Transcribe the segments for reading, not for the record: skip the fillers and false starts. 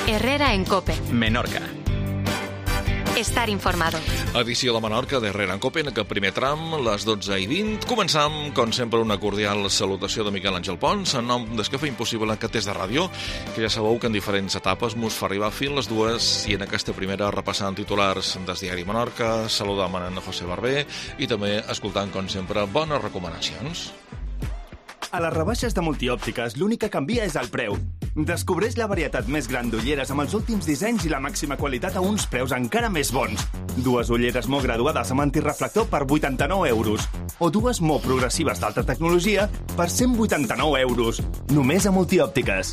Herrera en COPE. Menorca. Estar informado. Edició de Menorca d'Herrera en COPE, en aquest primer tram, les 12:20. Començam, com sempre, una cordial salutació de Miquel Àngel Pons, en nom des que fa impossible aquest test de ràdio, que ja sabeu que en diferents etapes mos fa arribar fins les dues, i en aquesta primera repassant titulars del diari Menorca, saludant en José Barber i també escoltant, com sempre, bones recomanacions. A les rebaixes de Multiòptiques l'únic que canvia és el preu. Descobreix la varietat més gran d'ulleres amb els últims dissenys i la màxima qualitat a uns preus encara més bons. Dues ulleres molt graduades amb antireflector per 89 euros. O dues molt progressives d'alta tecnologia per 189 euros. Només a Multiòptiques.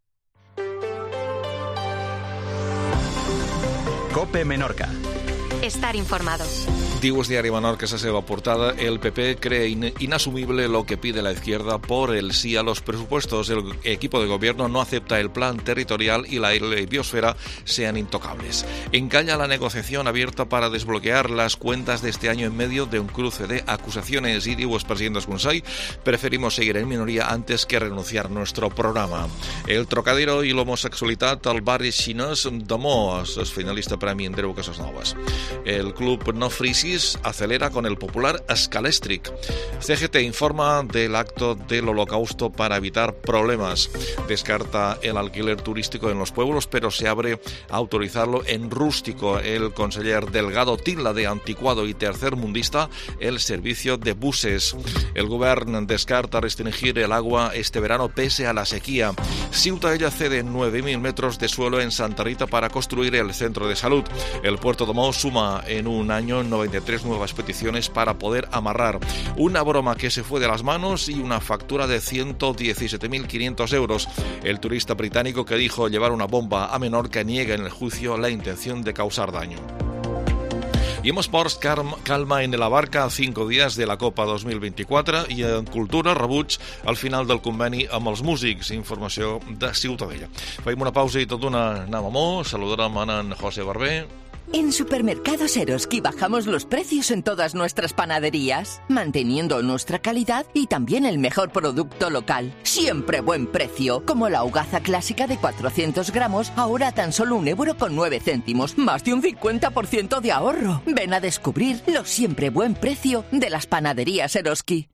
COPE Menorca. Estar informado. Diu el diari Menorca, esa seva portada, el PP cree inasumible lo que pide la izquierda por el sí a los presupuestos. El equipo de gobierno no acepta el plan territorial y la biosfera sean intocables. Encalla la negociación abierta para desbloquear las cuentas de este año en medio de un cruce de acusaciones y diu el president del Consell, preferimos seguir en minoría antes que renunciar nuestro programa. El trocadero i l'homosexualitat al barri xinès de Moas, el finalista Premi Andreu Casasnovas. El club No Frisis acelera con el popular Scalextric. CGT informa del acto del holocausto para evitar problemas. Descarta el alquiler turístico en los pueblos, pero se abre a autorizarlo en rústico. El conseller Delgado tilda de anticuado y tercermundista el servicio de buses. El govern descarta restringir el agua este verano pese a la sequía. Ciutadella cede 9.000 metros de suelo en Santa Rita para construir el centro de salud. El puerto de Mou suma en un año 93 nuevas peticiones para poder amarrar. Una broma que se fue de las manos y una factura de 117.500 euros. El turista británico que dijo llevar una bomba a Menorca niega en el juicio la intención de causar daño. I en esports, calma en la barca a 5 dies de la Copa 2024 i en cultura, rebuig al final del conveni amb els músics. Informació de Ciutadella. Feim una pausa i tot d'una anem amor. Saludarem en José Barber. En Supermercados Eroski bajamos los precios en todas nuestras panaderías, manteniendo nuestra calidad y también el mejor producto local. Siempre buen precio, como la hogaza clásica de 400 gramos, ahora tan solo 1,09 €, más de un 50% de ahorro. Ven a descubrir lo siempre buen precio de las panaderías Eroski.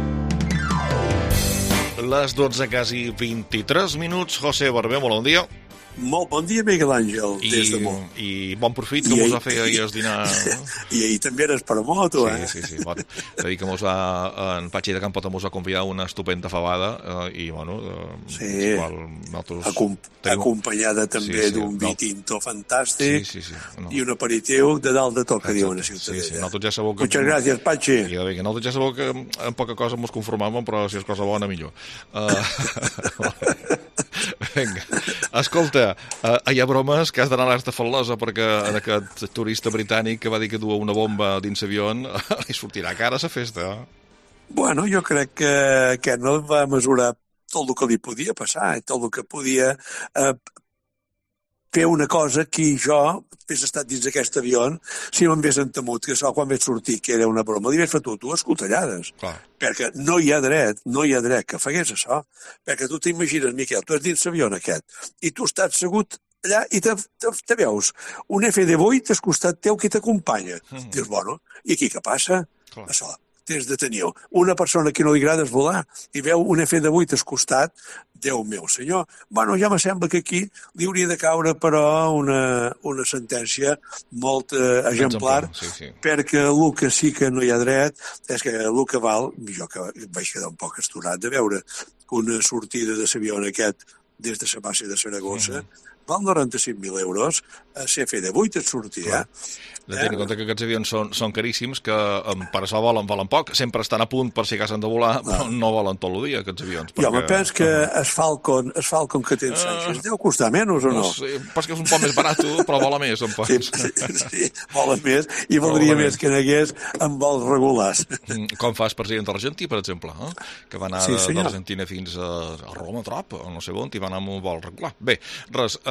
Les 12, quasi 23 minuts. José Barber, molt bon dia. Molt bon dia, Miguel Àngel, des de Mó. I bon profit que mos va fer ahir el dinar. I ahir també eres per moto, eh? Sí. Bueno, és a dir que en Patxi de Campota mos va convidar una estupenda fabada i, bueno... Sí, acompanyada també d'un vi tinto fantàstic i un aperitiu de dalt de tot, que diuen a Ciutadella. Sí, nosaltres ja sabeu que... Muchas gracias, Patxi. I que nosaltres ja sabeu que en poca cosa mos conformàvem, però si és cosa bona, millor. Vinga, escolta, hi ha bromes que has d'anar a l'Arta Fal·losa perquè en aquest turista britànic que va dir que duia una bomba dins l'avió li sortirà cara a la festa. Bueno, jo crec que no va mesurar tot el que li podia passar, tot el que podia fer una cosa que jo hagués estat dins d'aquest avió, si no m'hagués entemut que això quan vaig sortir, que era una broma, li hagués fet dues coltellades. Perquè no hi ha dret que fagués això. Perquè tu t'imagines, Miquel, tu ets dins l'avió aquest, i tu estàs assegut allà i te veus un FD8 al costat teu que t'acompanya. Dius, bueno, i aquí què passa? Això. Tens de tenir una persona que no li agrada volar i veu un FD8 al costat, Déu meu senyor. Bueno, ja me sembla que aquí li hauria de caure, però, una sentència molt exemplar, perquè el que sí que no hi ha dret és que el que val, jo que vaig quedar un poc estorat de veure una sortida de l'avió aquest des de la base de Saragossa, val 95.000 euros, a CFD8 et sortirà. De tenir en compte que aquests avions són caríssims, que per això valen poc, sempre estan a punt per si han de volar, però no volen tot el dia, aquests avions. Jo me penso que el Falcon que tens Sánchez deu costar menys o no? Pas que és un poc més barat, però vola més, em pots. Sí, vola més, i voldria més que n'hagués amb vols regulars. Com fa el president d'Argentí, per exemple, que va anar d'Argentina fins a Roma, Trop, o no sé on, i va anar amb un vol regular. Bé, res,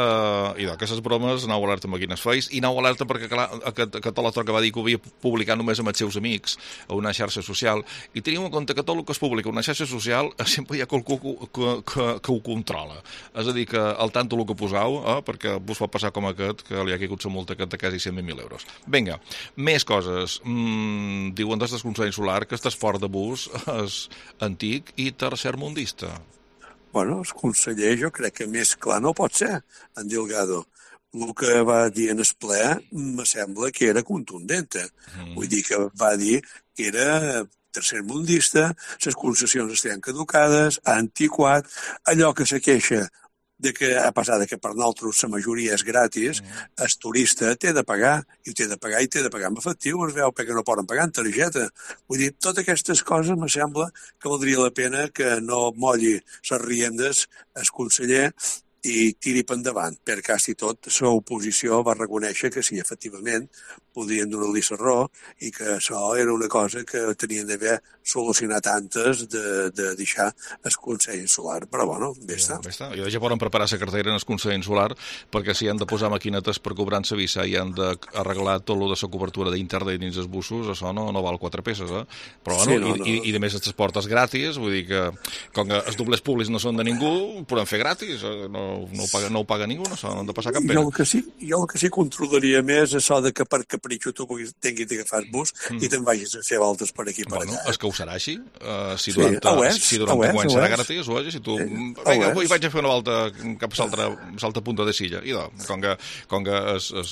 i d'aquestes bromes, nou alerta amb quines feis, i nou alerta perquè, clar, que tot l'altre que va dir que ho havia publicat només amb els seus amics a una xarxa social, i teniu en compte que tot el que es publica a una xarxa social sempre hi ha qualcú que ho controla. És a dir, que al tanto el que posau, perquè vos pot passar com aquest, que li ha caigut la multa de quasi 120.000 euros. Vinga, més coses. Diuen des del Consell Insular que estàs fort de bus és antic i tercermundista. Bueno, el conseller jo crec que més clar no pot ser, en Delgado. El que va dir en el ple me sembla que era contundent. Vull dir que va dir que era tercermundista, les concessions estan caducades, antiquat, allò que se queixa de que ha passat que per nosaltres la majoria és gratis, el turista té de pagar, i ho té de pagar, i té de pagar amb efectiu, es veu perquè no poden pagar en targeta. Vull dir, totes aquestes coses me sembla que valdria la pena que no molli les riendes el conseller i tiri per endavant, perquè quasi tot l'oposició va reconèixer que sí, efectivament, podien donar-li la raó i que això era una cosa que tenien d'haver solucionat antes de deixar el Consell Insular. Però, bueno, bé està. Jo ja poden preparar la cartera en el Consell Insular perquè si han de posar maquinetes per cobrar en la visa i han d'arreglar tot el de la cobertura d'internet dins els bussos, això no val 4 peces, Però, bueno, sí, i de més els transportes gratis, vull dir que com que els doblers públics no són de ningú, podem fer gratis, no ho paga ningú, no han de passar cap pena. Jo el que sí controlaria més és això de que per capritxo tu tinguis d'agafar el bus i te'n vagis a fer voltes per aquí per allà. És que ho serà així. Si durant 10 anys serà gratis, ho és. Si tu, vinga, avui vaig a fer una volta cap a l'altra punta de Silla. I com que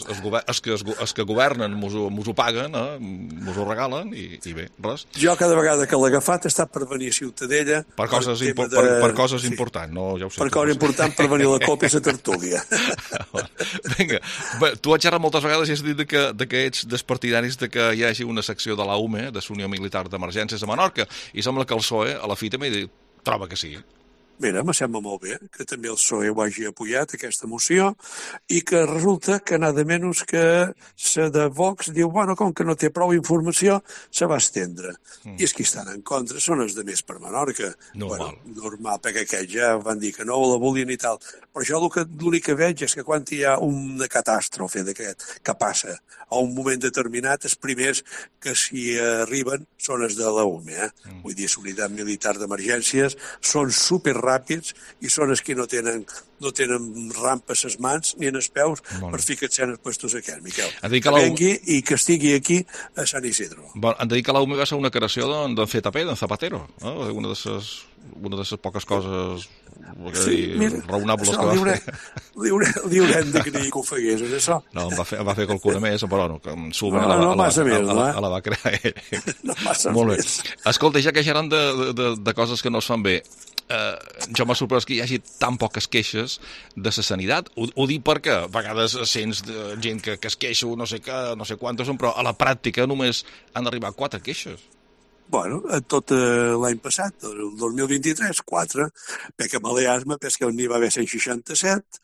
els que governen mos ho paguen, mos ho regalen, i bé, res. Jo cada vegada que l'he agafat he estat per venir a Ciutadella... Per coses importants, no? Ja ho sé. Per coses importants, per venir a la copa i la tertúlia. Vinga, tu has xerrat moltes vegades i has dit que ets dels partidaris de que hi hagi una secció de la UME, de la Unió Militar d'Emergències a Menorca, i sembla que el PSOE a la fi també troba que sí. Mira, me sembla molt bé que també el PSOE ho hagi apoyat, aquesta moció, i que resulta que nada menys que la de Vox diu, bueno, com que no té prou informació, se va estendre. I els que estan en contra són els de més per Menorca. Normal, perquè aquests ja van dir que no la volien i tal. Però jo l'únic que veig és que quan hi ha una catàstrofe d'aquest que passa a un moment determinat, els primers que s'hi arriben són els de la UME. Vull dir, la Unitat Militar d'Emergències són superràpids i són els que no tenen rampes a les mans ni en els peus per ficar-se en els puestos aquests, Miquel. Que vengui i que estigui aquí a Sant Isidro. Han de dir que la UME va ser una creació d'en Fetapé, d'en Zapatero, una de les poques coses raonables que va fer. Li haurem de creir que ho fegués, és això? No, va fer qualcuna més, però no massa més, la va crear ell. No massa més. Escolta, ja que xerran de coses que no es fan bé, jo m'ha sorprès que hi hagi tan poques queixes de la sanitat. Ho dic perquè a vegades sents gent que es queixa no sé què, no sé quantes són, però a la pràctica només han arribat 4 queixes. Bueno, tot l'any passat, el 2023, 4, perquè Balears, perquè n'hi va haver 167,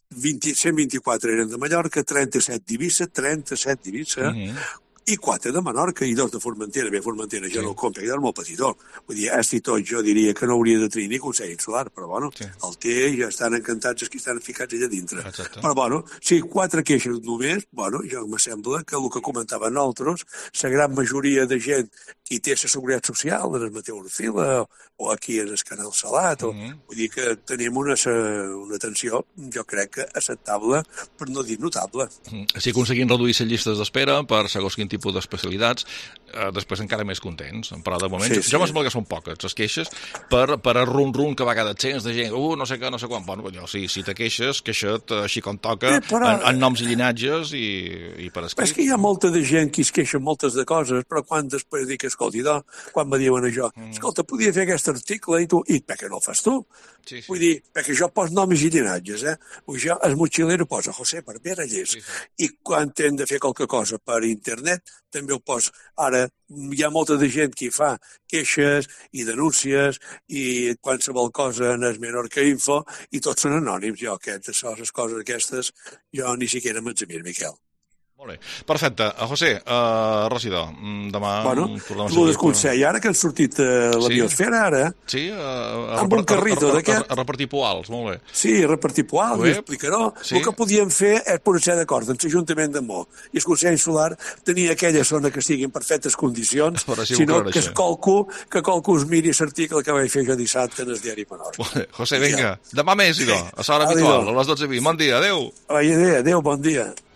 124 eren de Mallorca, 37 d'Eivissa, i 4 de Menorca i 2 de Formentera. Bé, Formentera jo no ho compro, és molt petitó. Vull dir, i tot jo diria que no hauria de tenir ni Consell Insular, però bueno, el té i ja estan encantats els que estan ficats allà dintre. Però bueno, si 4 queixes només, bueno, jo me sembla que el que comentaven nosaltres, la gran majoria de gent qui té la Seguretat Social, en el Mateu Orcila, o aquí en el Canal Salat, vull dir que tenim una atenció, jo crec que acceptable, per no dir notable. Si aconseguim reduir les llistes d'espera per segons quin tipus d'especialitats, després encara més contents. Però de moment, jo me sembla que són poques les queixes per el rum-rum que a vegades tens de gent, no sé què, no sé quan. Bueno, si te queixes, queixa't així com toca, en noms i llinatges i per escrit. És que hi ha molta de gent que es queixa moltes de coses, però quan després dic, escolti, quan me diuen això, escolta, podia fer aquest article i tu, i per què no el fas tu? Vull dir, perquè jo poso noms i llinatges, jo, el motxilero posa José Barbera Llers, i quan hem de fer qualque cosa per internet, també ho poso. Ara, hi ha molta de gent que fa queixes i denúncies i qualsevol cosa en el Menorca Info i tots són anònims. Jo, les coses aquestes, jo ni siquiera m'examir, Miquel. Molt bé. Perfecte. José, regidor, demà... Bueno, el desconsell, ara que han sortit la biosfera, ara... Sí, amb un carrito d'aquest... A repartir poals, molt bé. Sí, a repartir poals, i explicaró. El que podíem fer és posar d'acord amb l'Ajuntament de Mo i el Consell Insular tenir aquella zona que estigui en perfectes condicions, sinó que qualcú es miri l'article que vaig fer jo dissabte en el diari Menor. José, vinga, demà més, idò, a l'hora habitual, a les 12:20. Bon dia, adeu. Adeu, bon dia.